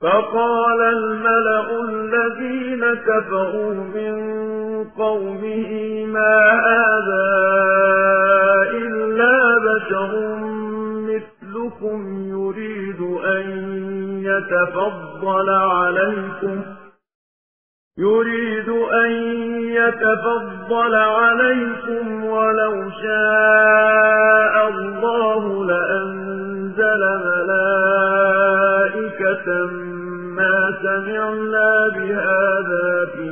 فقال الملأ الذين كفروا من قومه ما هذا إلا بشر مثلكم يريد أن يتفضل عليكم ولو شاء الله لأنزل ملائكة ما سمعنا بهذا في